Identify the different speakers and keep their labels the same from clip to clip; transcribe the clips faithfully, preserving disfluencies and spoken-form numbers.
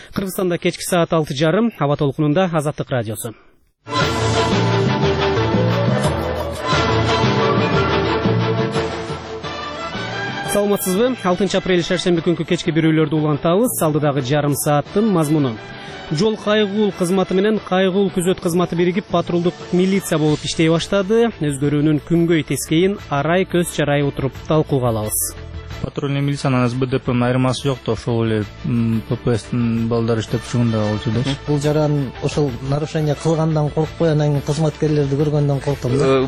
Speaker 1: Кыргызстанда кечки саат алты жарым, аба толкунунда Азаттык радиосу. Саламатсызбы? алтынчы апрель шаршемби күнкү кечки берүүлөрдү улантабыз. Алдыдагы жарым сааттын мазмуну. Жол кайгуул кызматы менен кайгуул күзөт кызматы биригип патрулдук милиция болуп иштей баштады. Өзгөрүүнүн күнгөй тескейин арай көз чарай отуруп талкууга алабыз.
Speaker 2: Патрульный милициянын эс бэ дэ пэ айырмасы жок да, ошол эле пэ пэ эстин балдары иштеп жүргөндө болчу да.
Speaker 3: Бул жаран ошол нарушение кылгандан коркпой, анан кызматкерлерди көргөндөн корктум да.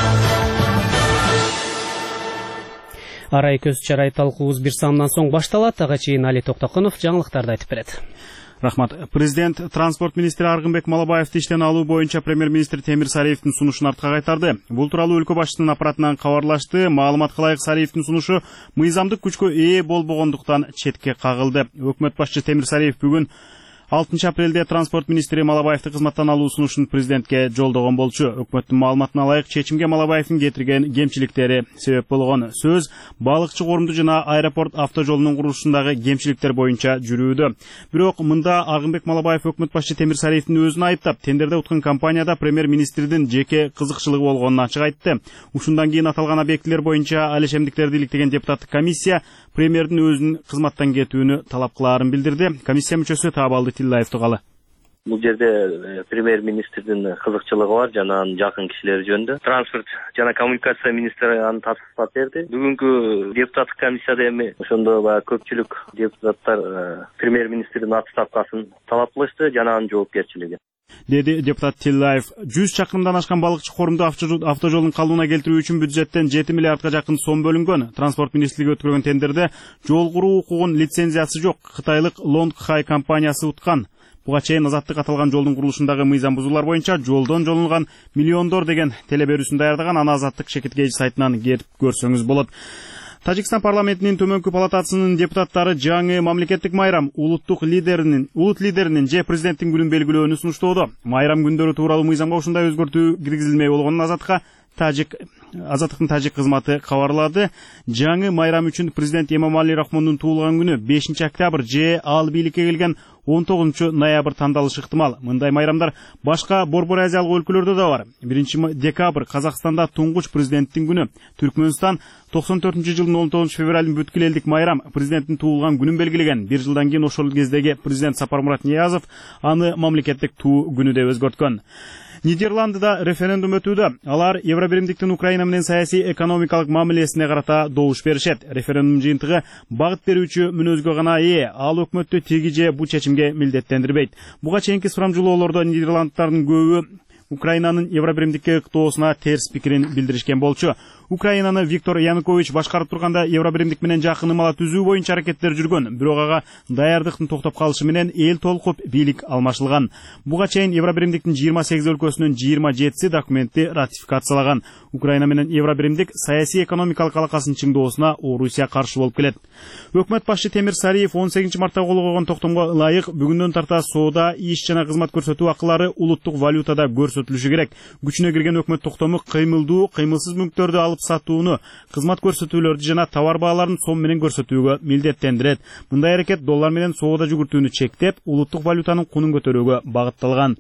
Speaker 1: Арай көз чарай талкуубуз бир саамдан соң башталат. Ага чейин Али Токтокунов жаңылыктарды айтып берет.
Speaker 4: Рахмат. Президент транспорт министри Аргынбек Малабаевди иштен алуу боюнча премьер-министр Темир Сариевдин сунушун артка кайтарды. Бул тууралуу өлкө башчысынын аппаратынан кабарлашты. Маалыматка ылайык Сариевдин сунушу мыйзамдык күчкө ээ болбогондуктан четке кагылды. Өкмөт башчысы Темир Сариев бүгүн алтынчы апрелде транспорт министри Малабаевди кызматтан алуу сунушун президентке жолдогон болчу. Өкмөттүн маалыматына ылайык чечимге Малабаевдин кетирген кемчиликтери себеп болгон. Сөз балыкчы корумду жана аэропорт автожолунун курулушундагы кемчиликтер боюнча жүрүүдө. Бирок мында Аргынбек Малабаев өкмөт башчы Темир Сариевдин өзүн айыптап, тендерде уткан компанияда премьер-министрдин жеке кызыкчылыгы болгонун ачык айтты. Ушундан кийин аталган объектилер боюнча алешемдиктерди иликтеген депутаттык комиссия премьердин өзүнүн кызматтан кетүүнү талап кылаарын билдирди. Комиссия мүчөсү Таабалды Тилаев тугалы.
Speaker 5: Бул жерде премьер-министрдин кызыкчылыгы бар жана анын жакын кишилери жөнүндө. Транспорт жана коммуникация министри аны тапсырма берди. Бүгүнкү депутаттык комиссияда эми ошондо баягы көпчүлүк депутаттар премьер-министрдин отставкасын талап кылышты жана анын жоопкерчилиги.
Speaker 4: Деди депутат Тилаев. жүз чакырымдан ашкан балыкчы корумду автожолдун калыбына келтирүү үчүн бюджеттен жети миллиардга жакын сом бөлүнгөн. Транспорт министрлиги өткөргөн тендерде жол куруу укугунун лицензиясы жок. Кытайлык Long Hai компаниясы уткан. Буга чейин Азаттык аталган жолдун курулушундагы мыйзам бузуулар боюнча жолдон жолунган миллиондор деген телеберүүсүн даярдаган. Аны Азаттык Шекеткей сайтынан кетип көрсөңүз болот. Тажикстан парламентинин төмөнкү палатасынын депутаттары жаңы мамлекеттик майрам улуттук лидеринин, улут лидеринин же президенттин күнүн белгилөөнү сунуштоодо. Майрам күндөрү тууралуу мыйзамга ушундай өзгөртүү киргизилмей болгонун Азаттыкка Тажик Азаттыктын тажик кызматы кабарлады. Жаңы майрам үчүн президент Эмомали Рахмондун туулган күнү бешинчи октябрь же ал бийликке келген он тогузунчу ноябрь тандалышы ыктымал. Мындай майрамдар башка Борбор Азиялык өлкөлөрдө да бар. биринчи декабрь Казакстанда туңгуч президенттин күнү. Түркмөнстан токсон төртүнчү жылдын он тогузунчу февралдын бүткүл элдик майрам президенттин туулган күнүн белгилеген. Бир жылдан кийин ошол кездеги президент Сапармурат Ниязов аны мамлекеттик туу күнү деп өзгөрткөн. Нидерландыда референдум өтүүдө. Алар Евробиримдиктин Украина менен саясий экономикалык мамилесине карата добуш беришет. Референдум жыйынтыгы багыт берүүчү мүнөзгө гана ээ. Ал өкмөттү тиги же бу чечимге милдеттендирбейт. Буга чейинки сурамжылоолордо Нидерландтардын көбү Украинанын Евробиримдикке ыктоосуна терс пикирин билдиришкен болчу. Украинаны Виктор Янукович башкарып турганда Евробиримдик менен жакын ымала түзүү боюнча аракеттер жүргөн. Бирок ага даярдыктын токтоп калышы менен эл толкуп бийлик алмашылган. Буга чейин Евробиримдиктин жыйырма сегиз өлкөсүнүн жыйырма жетиси документти ратификациялаган. Украина менен Евробиримдик саясий экономикалык алакасын чыңдоосуна Орусия каршы болуп келет. Өкмөт башчы Темир Сариев он сегизинчи мартта кол койгон токтомго ылайык бүгүндөн тарта соода, иш жана кызмат көрсөтүү акылары улуттук валютада көрсөтүлүшү керек. Күчүнө кирген өкмөт токтому кыймылдуу, кыймылсыз мүлктөрдү алып сатууну, кызмат көрсөтүүлөрдү жана товар бааларын сом менен көрсөтүүгө милдеттендирет. Мындай аракет доллар менен соода жүгүртүүнү чектеп, улуттук валютанын кунун көтөрүүгө багытталган.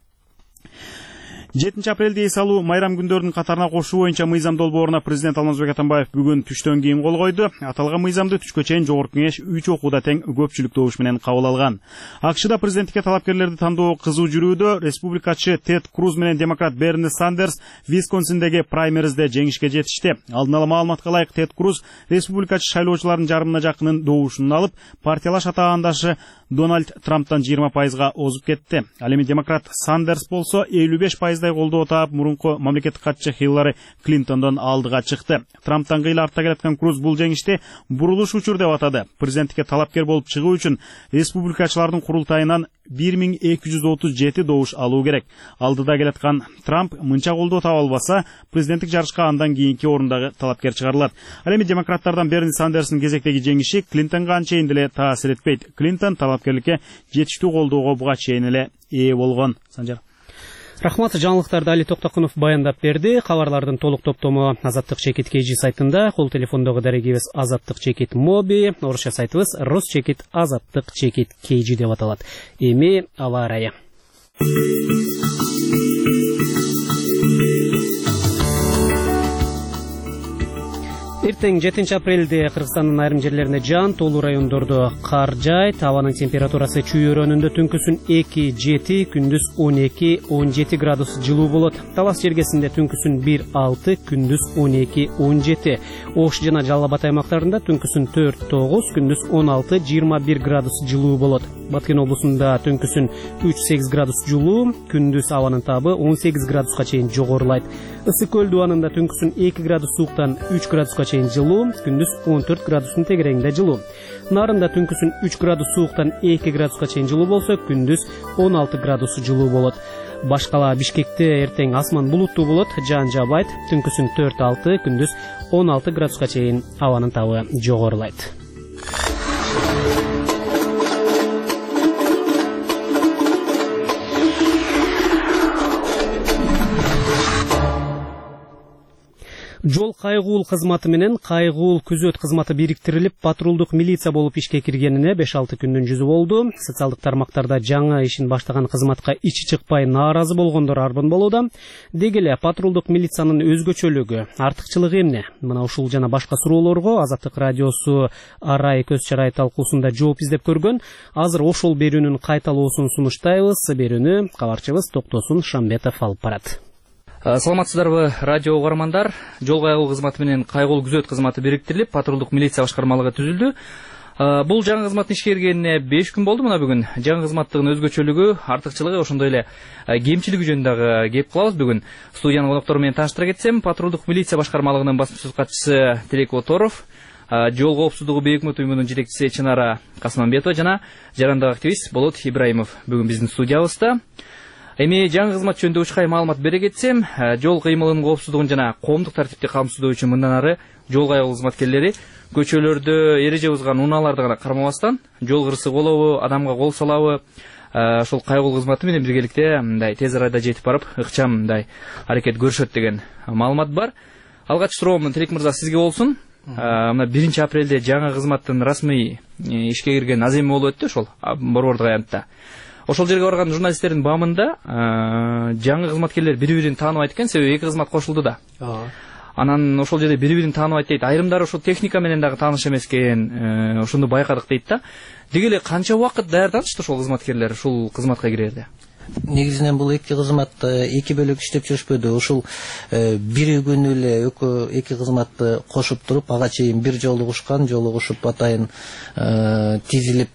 Speaker 4: жетинчи апрелде эс алуу майрам күндөрүнүн катарына кошуу боюнча мыйзам долбооруна президент Алмазбек Атамбаев бүгүн түштөн кийин кол койду. Аталган мыйзамды түшкө чейин жогорку кеңеш үч окууда тең көпчүлүк добуш менен кабыл алган. АКШда президенттикке талапкерлерди тандоо кызуу жүрүүдө. Республикачы Тед Круз менен демократ Берни Сандерс Висконсиндеги праймеризде жеңишке жетишти. Алдын ала маалыматка ылайык Тед Круз республикачы шайлоочулардын жарымына жакынын добушун алып, партиялаш атаандашы Дональд Трамптан жыйырма пайызга озуп кетти. Ал эми демократ Сандерс болсо элүү беш пайыздай колдоо таап, мурунку мамлекеттик катчы Хиллари Клинтондон алдыга чыкты. Трамптан кыйла артта келаткан Круз бул жеңишти бурулуш учур деп атады. Президенттикке талапкер болуп чыгуу үчүн республикачылардын курултайынан бир миң эки жүз отуз жети добуш алуу керек. Алдыда келаткан Трамп мынча колдоо таба албаса, президенттик жарышка андан кийинки орундагы талапкер чыгарылат. Ал эми демократтардан Берни Сандерстин кезектеги жеңиши Клинтонго анчейин деле таасир этпейт. Клинтон талапкерликке жетиштүү колдоого буга чейин эле ээ болгон. Санжар.
Speaker 1: Рахмат, жаңылыктарды Али Токтокунов баяндап берди. Кабарлардын толук топтому Азаттык чекит kg сайтында, кол телефондогу дарегибиз Азаттык чекит моби, орусча сайтыбыз Росчекит Азаттык чекит kg деп аталат. Эми аба ырайы. Эртең жетинчи апрелде Кыргызстандын айрым жерлерине жаан, тоолуу райондордо кар жаайт. Абанын температурасы чүй-өрөөнүндө түнкүсүн эки жети, күндүз он эки он жети градус жылуу болот. Талас жергесинде түнкүсүн бир алты, күндүз он эки он жети. Ош жана Жалал Абад аймактарында түнкүсүн төрт тогуз, күндүз он алты жыйырма бир градус жылуу болот. Баткен облусунда түнкүсүн үч сегиз градус жылуу, күндүз абанын табы он сегиз градуска чейин жогорулайт. Ысык көл дубанында түнкүсүн эки градус сууктан үч градуска чейин жылуу, күндүз он төрт градустун тегерегинде жылуу. Нарында түнкүсүн үч градус сууктан эки градуска чейин жылуу болсо, күндүз он алты градус жылуу болот. Башкала Бишкекте эртең асман булуттуу болот, жаан жаабайт, түнкүсүн төрт алты, күндүз он алты градуска чейин абанын табы жогорулайт. Жол кайгуул кызматы менен кайгуул күзөт кызматы бириктирилип, патрулдук милиция болуп ишке киргенине беш алты күндүн жүзү болду. Социалдык тармактарда жаңы ишин баштаган кызматка ичи чыкпай нааразы болгондор арбын болууда. Деги эле патрулдук милициянын өзгөчөлүгү, артыкчылыгы эмне? Мына ушул жана башка суроолорго Азаттык радиосу Арай көз чарай талкуусунда жооп издеп көргөн. Азыр ошол берүүнүн кайталоосун сунуштайбыз. Берүүнү кабарчыбыз Токтосун Шамбетов алып барат.
Speaker 6: Саламатсыздарбы, радио угармандар. Жол кайгуул кызматы менен кайгуул күзөт кызматы бириктирилип, патрулдук милиция башкармалыгы түзүлдү. Бул жаңы кызматтын ишке киргенине беш күн болду. Мына бүгүн жаңы кызматтын өзгөчөлүгү, артыкчылыгы, ошондой эле кемчилиги жөнүндө дагы кеп кылабыз. Бүгүн студиянын коноктору менен тааныштыра кетсем, патрулдук милиция башкармалыгынын басма сөз катчысы Тилек Оторов, жол коопсуздугу бейик өкмөт уюмунун жетекчиси Чынара Касманбетова жана жарандык активист Болот Ибраимов бүгүн биздин студиябызда. Эми жаңы кызмат жөнүндө учкай маалымат бере кетсем, жол кыймылынын коопсуздугун жана коомдук тартипти камсыздоо үчүн мындан ары жол кайгуул кызматкерлери көчөлөрдө эреже бузган унааларды гана кармабастан, жол кырсы болобу, адамга кол салабы, ошол кайгуул кызматы менен биргеликте мындай тез арада жетип барып, ыкчам мындай аракет көрүшөт деген маалымат бар. Алгач суроом Тилек мырза сизге болсун. Мына биринчи апрелде жаңы кызматтын расмий ишке кирген аз эми болуп өттү ошол борбордук аянтта. Ошол жерге барган журналисттердин баамында жаңы кызматкерлер бири-бирин тааныбайт экен, себеби эки кызмат кошулду да. Анан ошол жерде бири-бирин тааныбайт дейт. Айрымдары ошол техника менен дагы тааныш эмес экен, ошондо байкадык дейт да. Деги эле канча убакыт даярданышты ошол кызматкерлер ушул кызматка кирерде?
Speaker 3: Негизинен бул эки кызмат эки бөлүк иштеп жүрүшпөдү. Ушул бир күнү эле эки кызматты кошуп туруп, ага чейин бир жолугушкан, жолугушуп атайын тизилип,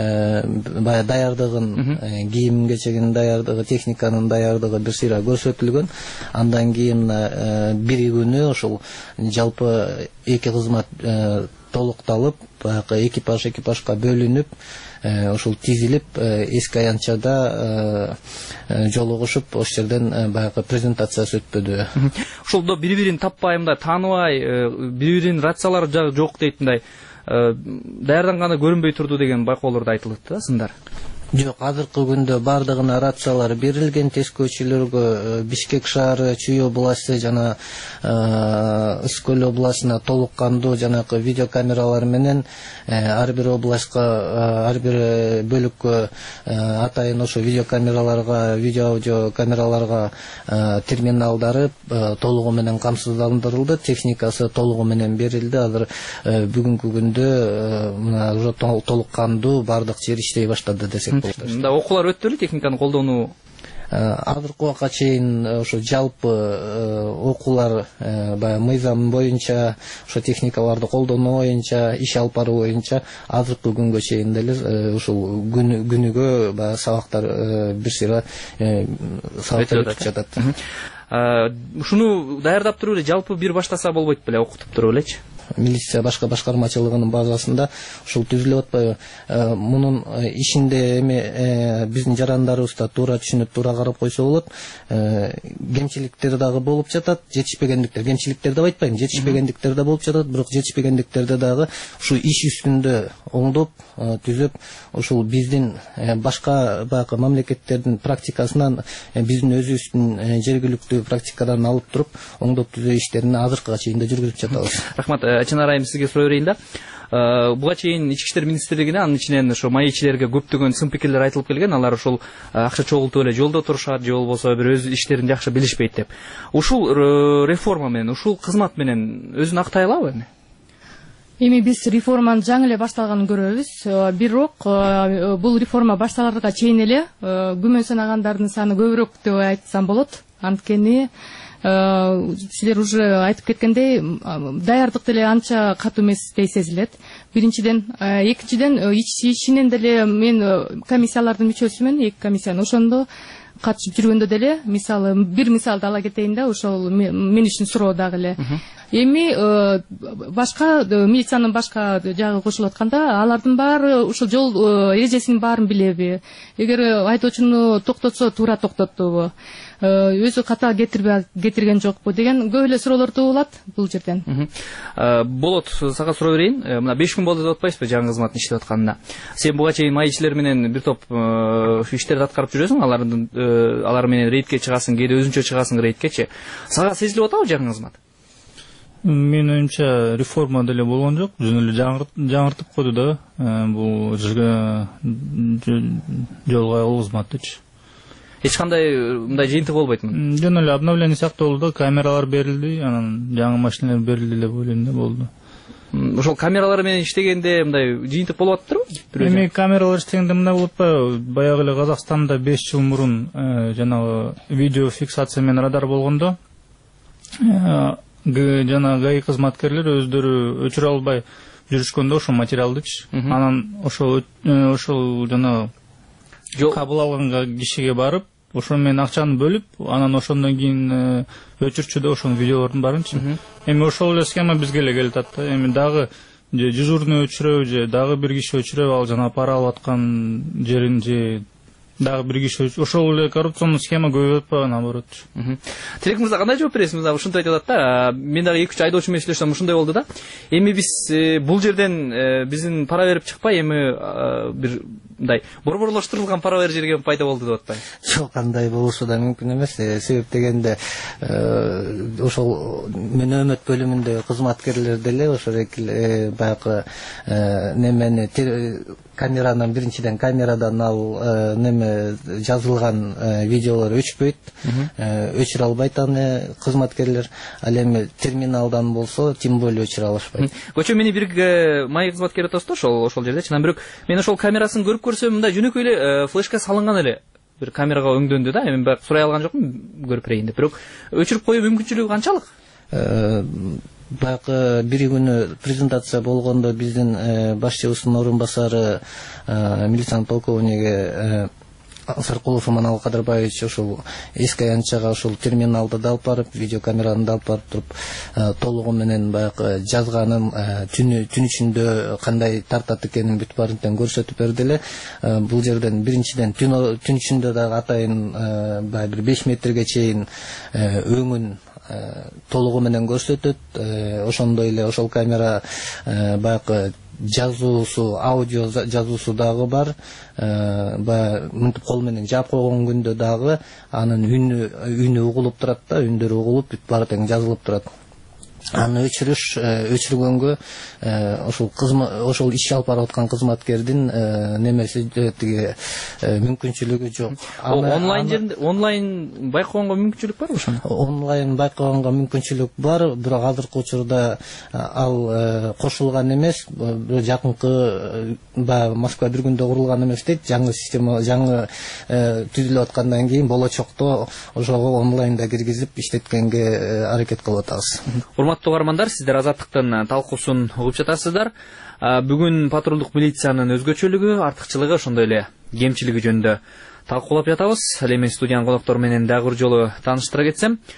Speaker 3: баягы даярдыгын, кийим кечегинин даярдыгы, техниканын даярдыгы бир сыйра көрсөтүлгөн. Андан кийин бир күнү ошол жалпы эки кызмат толукталып, баягы экипаж экипажга бөлүнүп, ошол тизилип, эски аянтчада жолугушуп, ошол жерден баягы презентациясы өтпөдү.
Speaker 6: Ошолдо бири-бирин таппай, мындай тааныбай, бири-биринин рациялары жок дейт, мындай даярданганы көрүнбөй турду деген байкоолорду айтылат да, сындар.
Speaker 3: Жок, азыркы күндө бардыгына рациялар берилген. Тескөөчүлөргө Бишкек шаары, Чүй областы жана Ысык көл областына толук кандуу жанагы видеокамералар менен ар бир областка, ар бир бөлүккө атайын ошо видеокамераларга, видео аудио камераларга терминалдары толугу менен камсыздандырылды. Техникасы толугу менен берилди. Азыр бүгүнкү күндө мына уже толук кандуу бардык жер иштей баштады десек.
Speaker 6: Мында окуулар өттү эле техниканы колдонуу?
Speaker 3: Азыркы убакка чейин ошо жалпы окуулар баягы мыйзам боюнча, ошо техникаларды колдонуу боюнча, иш алып баруу боюнча азыркы күнгө чейин деле ушул күнүгө баягы сабактар бир сыйра сабактар өтүп жатат.
Speaker 6: Ушуну даярдап туруп эле жалпы бир баштаса болбойт беле, окутуп туруп элечи?
Speaker 3: милиция башка башкармачылыгынын базасында ушул түзүлүп атпайбы. Мунун ишинде эми биздин жарандарыбызда туура түшүнүп, туура карап койсо болот. Кемчиликтер дагы болуп жатат, жетишпегендиктер, кемчиликтер деп айтпайм, жетишпегендиктер да болуп жатат, бирок жетишпегендиктерди дагы ушул иш үстүндө оңдоп, түзөп, ушул биздин башка баягы мамлекеттердин практикасынан биздин өзүбүздүн жергиликтүү практикадан алып туруп, оңдоп түзөө иштерин азыркыга чейин да жүргүзүп жатабыз.
Speaker 6: Рахмат. Чынар айым, сизге суроо берейин да. Буга чейин Ички иштер министрлигине, анын ичинен ошо маекчилерге көптөгөн сын пикирлер айтылып келген. Алар ушул акча чогултуп эле жолдо турушат, же болбосо бир өз иштерин жакшы билишпейт деп. Ушул реформа менен, ушул кызмат менен өзүн актай алабы эми?
Speaker 7: Эми биз реформанын жаңы эле башталганын көрөбүз. Бирок бул реформа башталарга чейин эле күмөн санагандардын саны көбүрөөк деп айтсам болот. Анткени силер уже айтып кеткендей, даярдык деле анча катуу эместей сезилет. Биринчиден, экинчиден ичинен деле мен комиссиялардын мүчөсүмүн, эки комиссиянын ошондо катышып жүргөндө деле, мисалы бир мисалды ала кетейин да, ошол мен үчүн суроо дагы эле. Эми башка милициянын башка жагы кошулуп атканда, алардын баары ушул жол эрежесинин баарын билеби? Эгер айдоочуну токтотсо, туура токтоттубу? Өзү ката кетирген жокпу деген көп эле суроолор туулат бул жерден.
Speaker 6: Болот, сага суроо берейин. Мына беш күн болду деп атпайсызбы жаңы кызматтын иштеп атканына? Сен буга чейин майчилер менен бир топ иштерди аткарып жүрөсүң, алардын алар менен рейдке чыгасың, кээде өзүнчө чыгасың рейдкечи. Сага сезилип атабы жаңы кызмат?
Speaker 2: Менин оюмча реформа деле болгон жок, жөн эле жаңыртып койду да бул жол кайгылуу кызматтычы.
Speaker 6: Эч кандай мындай жыйынтык болбойт му?
Speaker 2: Жөн эле обновление сыяктуулду, камералар берилди, анан жаңы машиналар берилди деп ойлойм да болду.
Speaker 6: Ошол камералар менен иштегенде мындай жыйынтык болуп атыптырбы?
Speaker 2: Эми камералар иштегенде мындай болуп атпайбы? Баягы эле Казакстанда беш жыл мурун жанагы видео фиксация менен радар болгондо жана ГАИ кызматкерлер өздөрү өчүрө албай жүрүшкөндө ошол материалдычы. Анан ошол ошол жана кабыл алган кишиге барып, ошо менен акчаны бөлүп, анан ошондон кийин өчүрчүдө ошонун видеолордун барынчы. Эми ошол эле схема бизге эле келип атат да. Эми дагы же дежурный өчүрөбү, же дагы бир киши өчүрөбү, ал жана пара алып аткан жерин же дагы бир киши ошол эле коррупционный схема көбөйүп атпайбы, наоборот.
Speaker 6: Тилек мырза, кандай жооп бересиз? Мына ушундай айтып атат да. Мен дагы эки үч айдоочу менен сүйлөшсөм ушундай болду да. Эми биз бул жерден биздин пара берип чыкпай, эми бир мындай борборлоштурулган пара бер жерге пайда болду деп атпайбы?
Speaker 3: Жок, андай болушу да мүмкүн эмес. Себеп дегенде ошол мөөнөт бөлүмүндө кызматкерлер деле ошо баягы немени камеранын биринчиден камерадан ал неме жазылган видеолор өчпөйт, өчүрө албайт аны кызматкерлер. Ал эми терминалдан болсо тем более өчүрө алышпайт.
Speaker 6: Көчө мени бир май кызматкери тосто ошол ошол жерде. Чынан бирок мен ошол камерасын көрүп көрсөм, мындай жөнөкөй эле флешка салынган эле бир камерага өңдөндү да. Эми бак сурай алган жокмун көрүп берейин деп. Бирок өчүрүп коюу мүмкүнчүлүгү канчалык?
Speaker 3: Баягы бир күнү презентация болгондо биздин башчыбыздын орун басары милициянын полковниги Саркулов Роман Алкадырбаевич ошол эски аянтчага ошол терминалды да алып барып, видеокамераны да алып барып туруп, толугу менен баягы жазганын түнү түн ичинде кандай тартат экенин бүт баарын көрсөтүп берди эле. Бул жерден биринчиден түн түн ичинде дагы атайын баягы бир беш метрге чейин өңүн толугу менен көрсөтөт. Ошондой эле ошол камера баягы жазуусу, аудио жазуусу дагы бар. Баягы мынтип кол менен жаап койгон күндө дагы анын үнү үнү угулуп турат да, үндөрү угулуп бүт баары тең жазылып турат. Аны өчүрүш өчүргөнгө ошол кызмат ошол иш алып барып аткан кызматкердин немеси тиги мүмкүнчүлүгү жок.
Speaker 6: Онлайн жеринде онлайн байкоонго мүмкүнчүлүк барбы ошону?
Speaker 3: Онлайн байкоонго мүмкүнчүлүк бар, бирок азыркы учурда ал кошулган эмес. Жакынкы баягы Москва бир күндө курулган эмес дейт. Жаңы система жаңы түзүлүп аткандан кийин болочокто ошого онлайнда киргизип иштеткенге аракет кылып атабыз.
Speaker 6: Урматтуу угармандар, сиздер Азаттыктын талкуусун угуп жатасыздар. Бүгүн патрулдук милициянын өзгөчөлүгү, артыкчылыгы, ошондой эле кемчилиги жөнүндө талкуулап жатабыз. Ал эми студиянын коноктору менен дагы бир жолу тааныштыра кетсем,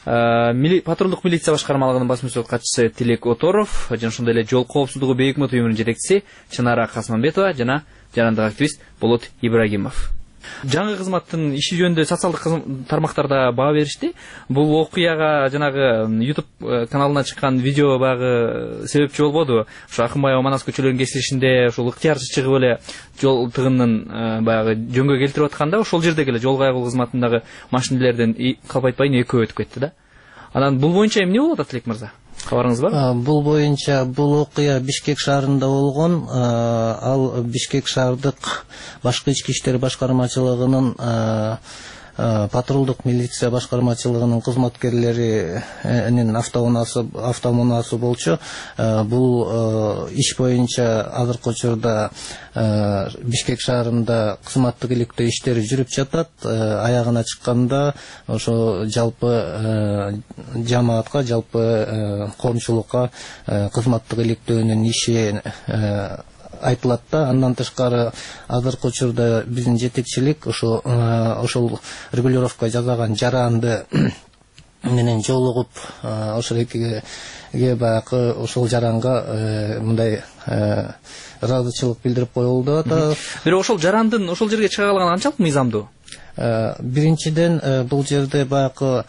Speaker 6: Патрулдук милиция башкармалыгынын басма сөз катчысы Тилек Оторов жана ошондой эле жол коопсуздугу бейик өкмөт уюмунун жетекчиси Чынара Касманбетова жана жарандык активист Болот Ибрагимов. Жаңы кызматтын иши жөнүндө социалдык тармактарда баа беришти. Бул окуяга жанагы YouTube каналына чыккан видео багы себепчи болбоду. Ошо Акынбаева Манас көчөлөрүнүн кесилишинде ушул ыктыярсыз чыгып эле жол тыгынын баягы жөнгө келтирип атканда ошол жердеги эле жол кайгыл кызматындагы машинелерден калп айтпайын экөө өтүп кетти да. Анан бул боюнча эмне болуп атат, Тилек мырза? Кабарыңыз бар?
Speaker 3: Бул боюнча бул окуя Бишкек шаарында болгон. Ал Бишкек шаардык башкы ички иштер башкармачылыгынын патрулдук милиция башкармачылыгынын кызматкерлеринин автоунаасы автоунаасы болчу. Бул иш боюнча азыркы учурда Бишкек шаарында кызматтык иликтөө иштери жүрүп жатат. Аягына чыкканда ошо жалпы жамаатка, жалпы коомчулукка кызматтык иликтөөнүн иши айтылат да. Андан тышкары азыркы учурда биздин жетекчилик ошо ошол регулировка жасаган жаранды менен жолугуп ошол экиге баягы ошол жаранга мындай ыраазычылык билдирип коюлду атат.
Speaker 6: Бирок ошол жарандын ошол жерге чыга алганы канчалык мыйзамдуу?
Speaker 3: Биринчиден бул жерде баягы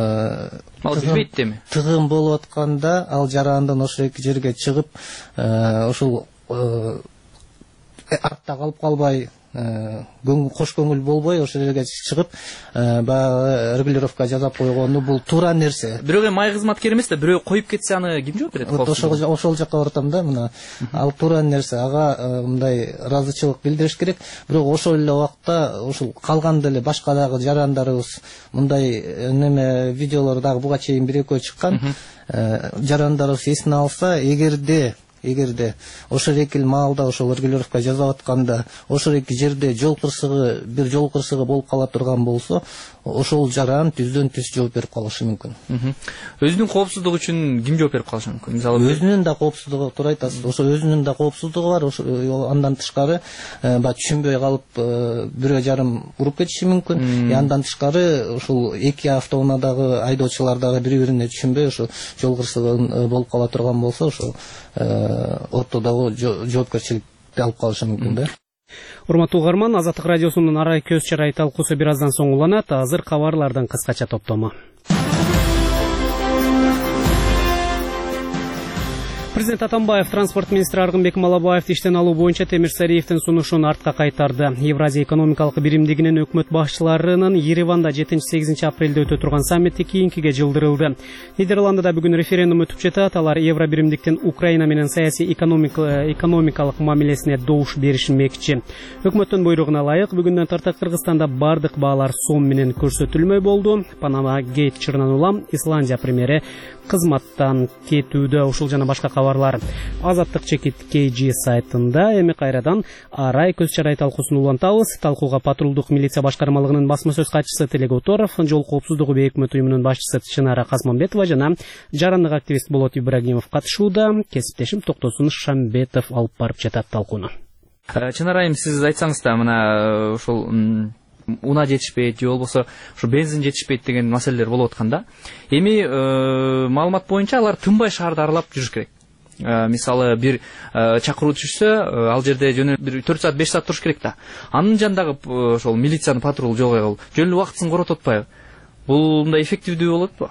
Speaker 3: тыгын болуп атканда ал жарандын ошол эки жерге чыгып ошол артта калып калбай, кош көңүл болбой ошол жерге чыгып баягы регулировка жасап койгону бул туура нерсе.
Speaker 6: Бирок эми май кызматкер эмес да, бирөө коюп кетсе аны ким жооп берет?
Speaker 3: Ошол жакка баратам да, мына ал туура нерсе. Ага мындай ыраазычылык билдириш керек. Бирок ошол эле убакта ошол калган деле башка дагы жарандарыбыз мындай неме видеолор дагы буга чейин бир экөө чыккан. Жарандарыбыз эсине алса, эгерде эгерде ошол эки маалда ошол регулировка жасап атканда ошол эки жерде жол кырсыгы бир жол кырсыгы болуп кала турган болсо, ошол жаран түздөн түз жооп берип калышы мүмкүн.
Speaker 6: Өзүнүн коопсуздугу үчүн ким жооп берип калышы мүмкүн? Мисалы
Speaker 3: өзүнүн да коопсуздугу, туура айтасыз. Ошо өзүнүн да коопсуздугу бар. Андан тышкары баягы түшүнбөй калып бирөө жарым уруп кетиши мүмкүн. Андан тышкары ушул эки автоунаадагы айдоочулар дагы бири-бирине түшүнбөй ошо жол кырсыгы болуп кала турган болсо, ошо ортодогу жоопкерчиликти алып калышы мүмкүн да.
Speaker 1: Урматтуу угарман, Азаттык радиосунун арай көз чарай талкуусу бир аздан соң уланат. Азыр кабарлардын кыскача топтому. Президент Атамбаев транспорт министри Аргынбек Малабаевди иштен алуу боюнча Темирсариевдин сунушун артка кайтарды. Евразия экономикалык биримдигинин өкмөт башчыларынын Ереванда жетинчи-сегизинчи апрелде өтө турган саммити кийинкиге жылдырылды. Нидерландыда бүгүн референдум өтүп жатат. Алар евро биримдиктин Украина менен саясий экономикалык мамилесине добуш беришмекчи. Өкмөттүн буйругуна ылайык бүгүндөн тарта Кыргызстанда бардык баалар сом менен көрсөтүлмөй болду. Панама Гейт чырынан улам Исландия премьери кызматтан кетүүдө. Ушул жана башка кабарлар Азаттык чекит кей джи сайтында. Эми кайрадан арай көз чарай талкуусун улантабыз. Талкууга патрулдук милиция башкармалыгынын басма сөз катчысы Тилек Оторов, жол коопсуздугу бейик өкмөт уюмунун башчысы Чынара Касманбетова жана жарандык активист Болот Ибрагимов катышууда. Кесиптешим Токтосун Шамбетов алып барып жатат талкууну.
Speaker 6: Чынара айым, сиз айтсаңыз да, мына ушул уна жетишпейт же болбосо ушу бензин жетишпейт деген маселелер болуп атканда, эми маалымат боюнча алар тынбай шаарды аралап жүрүш керек. Мисалы бир чакыруу түшсө, ал жерде жөнө бир төрт саат беш саат туруш керек да. Анын жанындагы ошол милициянын патрул жол кайгыл жөн эле убактысын коротуп атпайбы? Бул мындай эффективдүү болот го?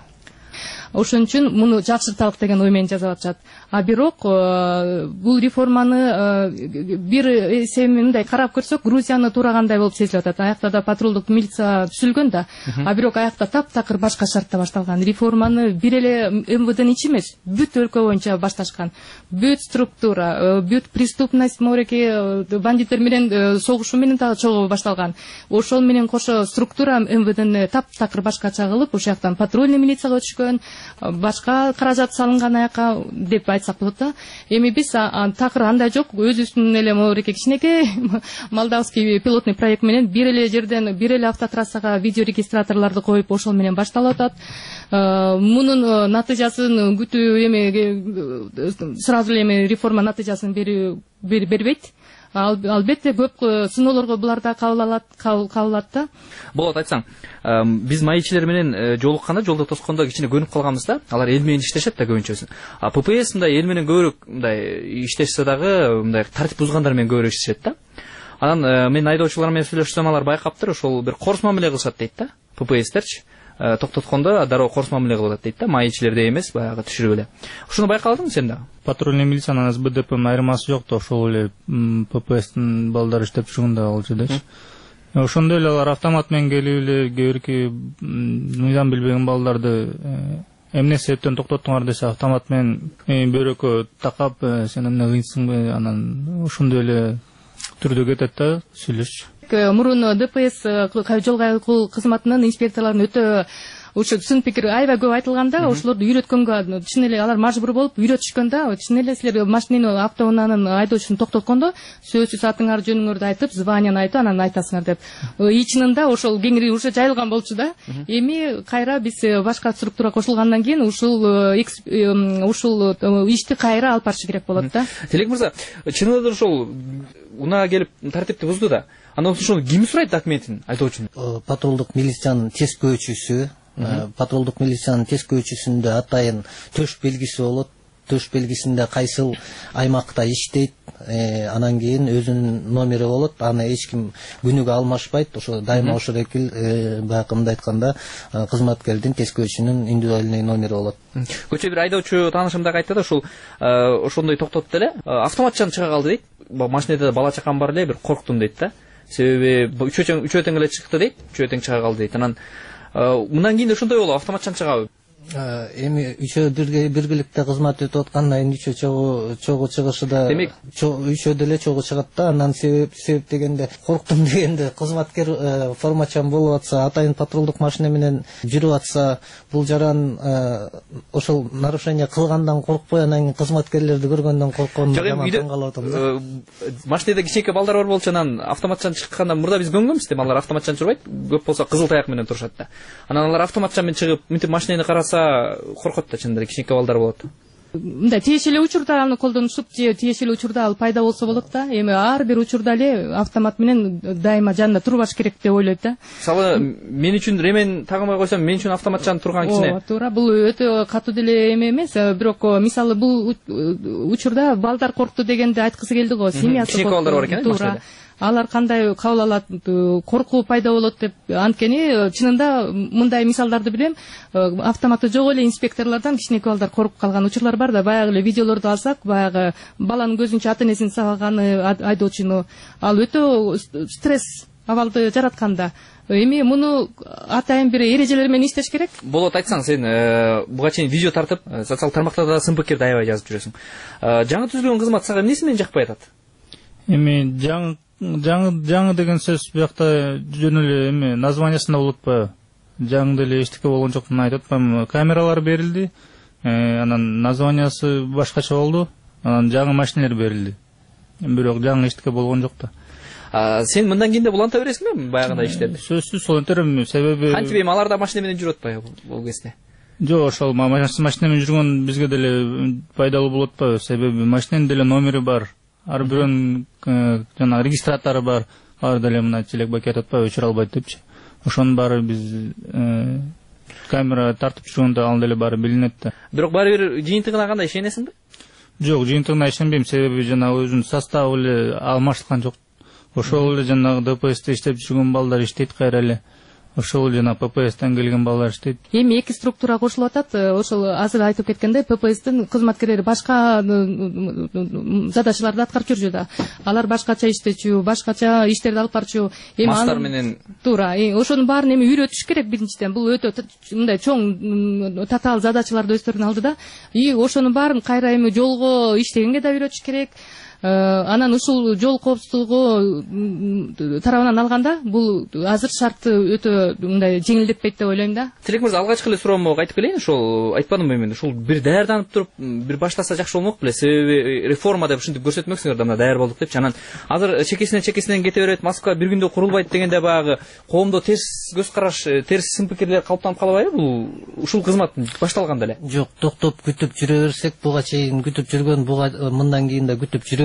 Speaker 7: Ошон үчүн муну жакшырталык деген ой менен жасап атышат. А бирок бул реформаны бир эсеби мындай карап көрсөк, Грузияны туурагандай болуп сезилип атат. Аякта да патрулдук милиция түзүлгөн да, а бирок аякта таптакыр башка шартта башталган. Реформаны бир эле эм вэ дэнин ичи эмес, бүт өлкө боюнча башташкан. Бүт структура, бүт преступность, мореки, бандиттер менен согушу менен дагы чогуу башталган. Ошол менен кошо структура эм вэ дени таптакыр башкача кылып, ошол жактан патрульный милицияга өтүшкөн, башка каражат салынган аяка деп айтсак болот да. Эми биз такыр андай жок, өзүбүздүн эле мореки кичинекей молдавский пилотный проект менен бир эле жерден бир эле автотрассага видеорегистраторлорду коюп ошол менен башталып атат. Мунун натыйжасын күтүү эми сразу эле эми реформа натыйжасын бербейт. албетте көп сыноолорго булар да кабыл алат кабыл алат да.
Speaker 6: Болот, айтсаң, биз майчилер менен жолукканда, жолдо тоскондо кичине көнүп калганбыз да. Алар эл менен иштешет да көбүнчөсү. А ППС мындай эл менен көбүрөөк мындай иштешсе дагы мындай тартип бузгандар менен көбүрөөк иштешет да. Анан мен айдоочулар менен сүйлөшсөм, алар байкаптыр, ошол бир корс мамиле кылышат дейт да. ППСтерчи токтоткондо дароо корс мамиле кылып атат дейт да, майчилердей эмес, баягы түшүрүп эле. Ошону байкадыңбы сен дагы?
Speaker 2: Патрульный милициянын эс бэ дэ пэ айырмасы жок да, ошол эле ППСтин балдары иштеп жүргөндө болчу дечи. Ошондой эле алар автомат менен келип эле кээ бирки мыйзам билбеген балдарды эмне себептен токтоттуңар десе, автомат менен бөйрөккө такап, сен эмне кыйынсыңбы, анан ошондой эле түрдө кетет да сүйлөшчү.
Speaker 7: Мурун дэ пэ эс жол кайгыл кызматынын инспекторлорунун өтө ошо сын пикир аябай көп айтылганда, ошолорду үйрөткөнгө чын эле алар мажбур болуп үйрөтүшкөн да. Чын эле силер машинени автоунаанын айдоочусун токтоткондо сөзсүз атыңар жөнүңөрдү айтып, званияны айтып, анан айтасыңар деп. Ичининде ошол кеңири уже жайылган болчу да. Эми кайра биз башка структура кошулгандан кийин ушул ушул ишти кайра алып барыш керек болот да.
Speaker 6: Тилек мырза, чынында да ошол унаа келип тартипти бузду да. Анан ошону ким сурайт документин айдоочунун?
Speaker 3: Патрулдук милициянын тескөөчүсү, патрулдук милициянын тескөөчүсүндө атайын төш белгиси болот. Төш белгисинде кайсыл аймакта иштейт, анан кийин өзүнүн номери болот. Аны эч ким күнүгө алмашпайт. Ошо дайыма ошо экил байкымда айтканда кызматкердин тескөөчүнүн индивидуальный номери болот.
Speaker 6: Көчө бир айдоочу таанышым дагы айтты да, ушул ошондой токтотту эле. Автоматчан чыга калды дейт. Машинеде бала чакам бар эле, бир корктум дейт да. Себеби үчөө тең эле чыкты дейт. Үчөө тең чыга калды дейт. Анан мындан кийин ошондой болобу, автоматчан чыгабы?
Speaker 3: Эми үчөө биргеликте кызмат өтүп атканда эми үчөө чогуу чогуу чыгышы да үчөө деле чогуу чыгат да. Андан себеп себеп дегенде, корктум дегенде, кызматкер формачан болуп атса, атайын патрулдук машина менен жүрүп атса, бул жаран ошол нарушение кылгандан коркпой, анан кызматкерлерди көргөндөн корккон жаман калып атам.
Speaker 6: Машинеде кичинекей балдар бар болчу, анан автоматчан чыкканда мурда биз көнгөнбүз да, алар автоматчан жүрбөйт, көп болсо кызыл таяк менен турушат да. Анан алар автоматчан менен чыгып, мынтип машинени караса коркот да, чындыгы кичинекей балдар болот.
Speaker 7: Мындай тиешелүү учурда аны колдонушуп, же тиешелүү учурда ал пайда болсо болот да. Эми ар бир учурда эле автомат менен дайыма жанында турбаш керек деп ойлойт да.
Speaker 6: Мисалы, мен үчүн ремен тагынбай койсом, мен үчүн автоматчан турган кичине.
Speaker 7: Ооба, туура. Бул өтө катуу деле эме эмес, бирок мисалы бул учурда балдар коркту дегенде айткысы келди го. Семьясы
Speaker 6: кичинекей балдар бар экен машинеде.
Speaker 7: Алар кандай кабыл алат, коркуу пайда болот деп. Анткени чынында мындай мисалдарды билем. Автоматы жок эле инспекторлордон кичинекей балдар коркуп калган учурлар бар да. Баягы эле видеолорду алсак, баягы баланын көзүнчө ата энесин сабаганы айдоочуну, ал өтө стресс абалды жаратканда. Эми муну атайын бир эрежелер менен иштеш керек.
Speaker 6: Болот, айтсаң, сен буга чейин видео тартып, социалдык тармактарда сын пикирди аябай жазып жүрөсүң. Жаңы түзүлгөн кызмат сага эмнеси менен жакпай атат?
Speaker 2: Эми жаңы жаңы жаңы деген сөз биякта жөн эле эми названиясында болуп атпайбы? Жаңы деле эчтеке болгон жок деп айтып атпаймынбы? Камералар берилди, анан названиясы башкача болду, анан жаңы машинелер берилди. Бирок жаңы эчтеке болгон жок да.
Speaker 6: Сен мындан кийин да буланта бересиңби баягындай иштерди?
Speaker 2: Сөзсүз сол энтерем, себеби
Speaker 6: кантип эми алар да машина менен жүрүп атпайбы бул кезде?
Speaker 2: Жок, ошол машина менен жүргөн бизге деле пайдалуу болот атпайбы? Себеби машиненин деле номери бар. Ар бирөөнүн жана регистратору бар. Алар деле мына челек кетип атпайбы, өчүрө албайт депчи. Ошонун баары биз камера тартып жүргөндө ал деле баары билинет да.
Speaker 6: Бирок баары бир жыйынтыгына кандай ишенесиңби?
Speaker 2: Жок, жыйынтыгына ишенбейм, себеби жана өзүнүн составы эле алмаштырган жок. Ошол эле жанагы дэ пэ эсте иштеп жүргөн балдар иштейт кайра эле. Ошол жана пэ пэ эстен келген балдар иштейт.
Speaker 7: Эми эки структура кошулуп атат. Ошол азыр айтып кеткендей, пэ пэ эстин кызматкерлери башка задачаларды аткарып жүрчү да. Алар башкача иштечү, башкача иштерди алып барчу.
Speaker 6: Эми мастар менен
Speaker 7: туура. Ошонун баарын эми үйрөтүш керек биринчиден. Бул өтө мындай чоң татаал задачаларды өздөрүнө алды да. И ошонун баарын кайра эми жолго иштегенге да үйрөтүш керек. Анан ушул жол коопсуздугу тарабынан алганда бул азыр шарты өтө мындай жеңилдетпейт деп ойлойм да.
Speaker 6: Тилек мырза, алгачкы эле суроомо кайтып келейин. Ошол айтпадымбы мен, ушул бир даярданып туруп бир баштаса жакшы болмок беле? Себеби реформа деп ушинтип көрсөтмөксүңөр да, мына даяр болдук депчи. Анан азыр чекесинен чекесинен кете берет, Москва бир күндө курулбайт дегенде баягы коомдо терс көз караш, терс сын пикирлер калыптанып калбайбы бул ушул кызмат башталганда эле?
Speaker 3: Жок, токтоп күтүп жүрө берсек, буга чейин күтүп жүргөн, буга мындан кийин да күтүп жүрө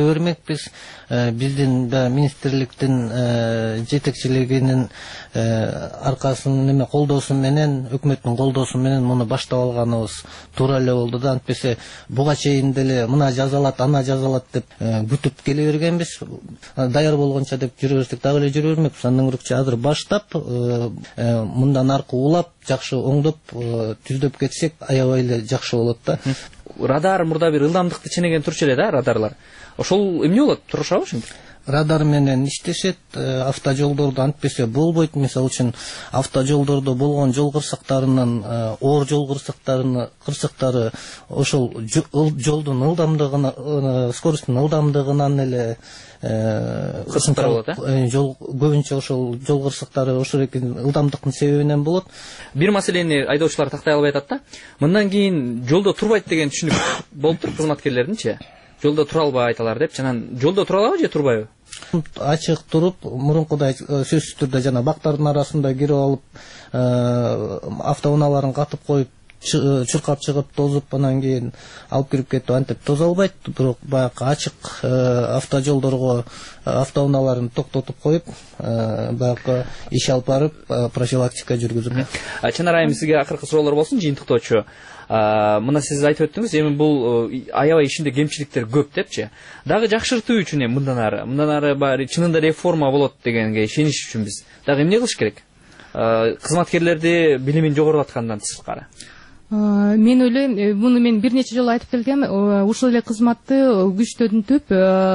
Speaker 3: келе бермекпиз. Биздин министрликтин жетекчилигинин аркасынын неме колдоосу менен, өкмөттүн колдоосу менен муну баштап алганыбыз туура эле болду да. Антпесе буга чейин деле мына жазалат, ана жазалат деп күтүп келе бергенбиз. Даяр болгонча деп жүрө берсек дагы эле жүрө бермекпиз. Андан көрөкчү азыр баштап мындан аркы улап, жакшы оңдоп, түздөп кетсек аябай эле жакшы болот да.
Speaker 6: Радар мурда бир ылдамдыкты ченеген турчу эле да, радарлар. Ошол эмне болот? Турушабы ошентип?
Speaker 3: Радар менен иштешет, автожолдорду антпесе болбойт. Мисалы үчүн автожолдордо болгон жол кырсыктарынын, оор жол кырсыктарынын кырсыктары ошол жолдун ылдамдыгына, скоростун ылдамдыгынан эле кырсыктар болот, э? Жол көбүнчө ошол жол кырсыктары ошол экен ылдамдыктын себебинен болот.
Speaker 6: Бир маселени айдоочулар тактай албай атат да. Мындан кийин жолдо турбайт деген түшүнүк болуптур кызматкерлердинчи. Жолдо тура албай айталар деп, жанан жолдо тура алабы же турбайбы?
Speaker 3: Ачык туруп, мурункудай сөзсүз түрдө жана бактардын арасында кирип алып, автоунааларын катып коюп, чуркап чыгып, тозуп, анан кийин алып кирип кетип антип тоза албайт. Бирок баягы ачык автожолдорго автоунааларын токтотуп коюп, баягы иш алып барып, профилактика жүргүзүп.
Speaker 6: Чынар айым, сизге акыркы суроолор болсун, жыйынтыктоочу. Мына сиз айтып өттүңүз, эми бул аябай ишинде кемчиликтер көп депчи. Дагы жакшыртуу үчүн эми мындан ары, мындан ары баары чынында реформа болот дегенге ишениш үчүн биз дагы эмне кылыш керек? Кызматкерлерди билимин жогорулаткандан тышкары.
Speaker 7: Мен ойлойм, муну мен бир нече жолу айтып келгем, ушул эле кызматты күчтөнтүп,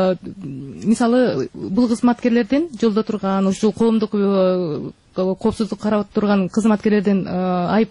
Speaker 7: мисалы бул кызматкерлерден жолдо турган, ушул коомдук коопсуздук карап турган кызматкерлердин айып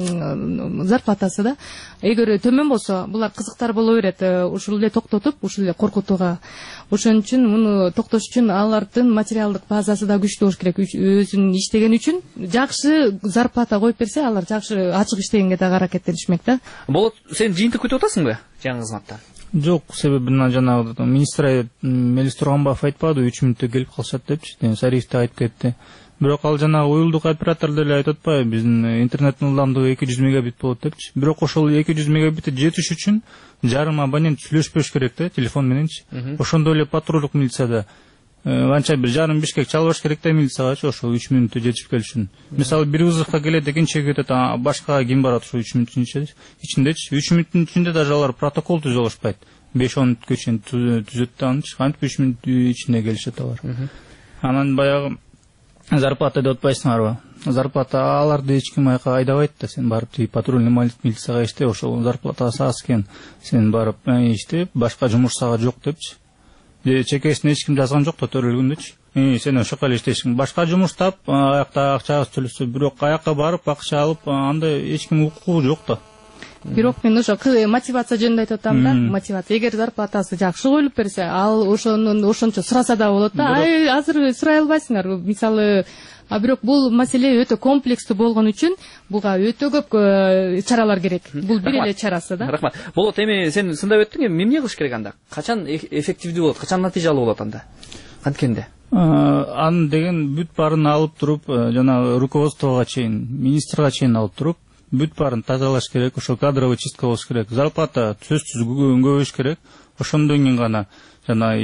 Speaker 7: зарплатасы да эгер төмөн болсо, булар кызыктар боло берет, ушул эле токтотуп, ушул эле коркутууга. Ошон үчүн муну токтош үчүн алардын материалдык базасы да күчтүү болуш керек. Өзүн иштеген үчүн жакшы зарплата коюп берсе, алар жакшы ачык иштегенге дагы аракеттенишмек да.
Speaker 6: Болот, сен жыйынтык күтүп атасыңбы жаңы кызматта?
Speaker 2: Жок, себеби жанагы министр Мелис Турганбаев айтпады, үч мүнөттө келип калышат депчи, Сариев да айтып кетти. Бирок ал жанагы уюлдук оператор деле айтып атпайбы, биздин интернеттин ылдамдыгы эки жүз мегабит болот депчи. Бирок ошол эки жүз мегабитти жетиш үчүн жарым абонент сүйлөшпөш керек да, телефон мененчи. Ошондой эле патрулдук милицияда анча бир жарым Бишкек чалбаш керек да милициягачы, ошол үч мүнөттө жетишип келиш үчүн. Мисалы бир вызовка келет, экинчиге кетет, башка ким барат ошол үч мүнөттүн ичиндечи. үч мүнөттүн ичинде даже алар протокол түзө алышпайт. беш он мүнөткө чейин түзөт да анычы, кантип үч мүнөттүн ичинде келишет алар. Анан баягы зарплата деп атпайсыңарбы? Зарплата аларды эч ким айдабайт да, сен барып тиги патрульный милицияга иште, ошол зарплатасы аз экен, сен барып иште, башка жумуш сага жок депчи. Чекесине эч ким жазган жок да төрөлгөндөчү. Сен ошол жака иштейсиң. Башка жумуш тап, аякта акча төлөсө, бирок аякка барып акча алып, анда эч ким укугу жок да.
Speaker 7: Бирок мен ошо мотивация жөнүндө айтып атам да, мотивация. Эгер зарплатасы жакшы коюлуп берсе, ал ошонун ошончо сураса да болот да. Ай, азыр сурай албайсыңар. Мисалы, а бирок бул маселе өтө комплекстүү болгон үчүн буга өтө көп чаралар керек. Бул бир эле чарасы да.
Speaker 6: Рахмат. Болот, эми сен сындап өттүң, эми эмне кылыш керек анда? Качан эффективдүү болот? Качан натыйжалуу болот анда? Канткенде?
Speaker 2: Аны деген бүт баарын алып туруп, жана руководствого чейин, министрга чейин алып туруп, бүт баарын тазалаш керек, ошол кадровый чистка болуш керек. Зарплата сөзсүз көбөйүш керек. Ошондон кийин гана жана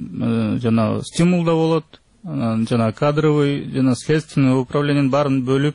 Speaker 2: жана стимул да болот. Жана кадровый, жана следственный управлениенин баарын бөлүп,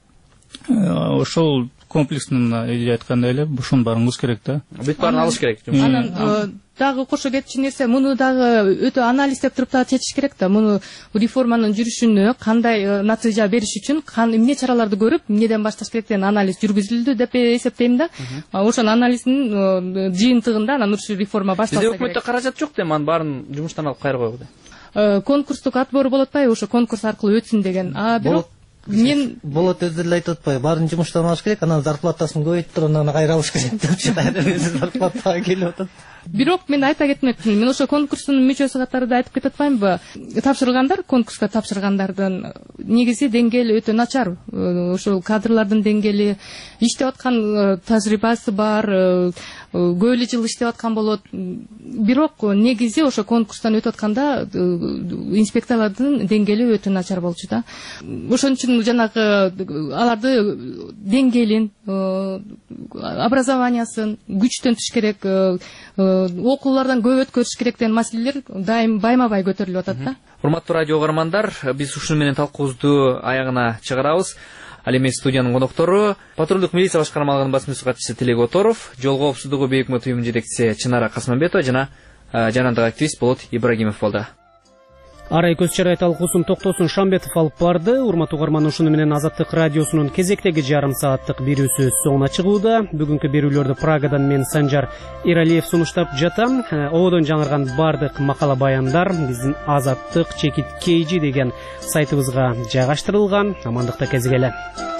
Speaker 2: ошол комплекстин айткандай эле ушунун баарын кылыш керек да.
Speaker 6: Бүт баарын алыш керек.
Speaker 7: Анан дагы кошо кетчү нерсе, муну дагы өтө анализдеп туруп дагы чечиш керек да. Муну реформанын жүрүшүнө кандай натыйжа бериш үчүн эмне чараларды көрүп, эмнеден башташ керек деген анализ жүргүзүлдү деп эсептейм да. Ошонун анализдин жыйынтыгында анан ушул реформа башталса керек.
Speaker 6: Бизде өкмөттө каражат жок дейм, анын баарын жумуштан алып кайра койгула.
Speaker 7: Конкурстук отбор болот атпайбы, ошо конкурс аркылуу өтсүн деген. А бирок мен
Speaker 3: болот өзү деле айтып атпайбы, баарын жумуштан алыш керек, анан зарплатасын көбөйтүп анан кайра алыш керек депчи, кайра зарплатага келип атат.
Speaker 7: Бирок мен айта кетмекчимин, мен ошо конкурстун мүчөсү катары да айтып кетип атпаймынбы? Тапшыргандар, конкурска тапшыргандардын негизи деңгээли өтө начар. Ошол кадрлардын деңгээли, иштеп аткан тажрыйбасы бар, көп эле жыл иштеп аткан болот. Бирок негизи ошо конкурстан өтүп атканда инспекторлордун деңгээли өтө начар болчу да. Ошон үчүн жанагы аларды деңгээлин, образованиясын күчтөнтүш керек, окуулардан көп өткөрүш керек деген маселелер дайым байма бай көтөрүлүп атат да.
Speaker 6: Урматтуу радио угармандар, биз ушуну менен талкуубузду аягына чыгарабыз. Ал эми студиянын коноктору патрулдук милиция башкармалыгынын басмачы катчысы Тилек Оторов, жол коопсуздугу бейик өкмөт уюмунун жетекчиси Чынара Касманбетова жана жанындык активист Болот Ибрагимов болду.
Speaker 1: Арай көз чарай талкуусун Токтосун Шамбетов алып барды. Урматтуу угарман, ушуну менен Азаттык радиосунун кезектеги жарым сааттык берүүсү соңуна чыгууда. Бүгүнкү берүүлөрдү Прагадан мен Санжар Иралиев сунуштап жатам. Ободон жаңырган бардык макала баяндар биздин Азаттык чекит кейжи деген сайтыбызга жайгаштырылган. Амандыкта кезигеле.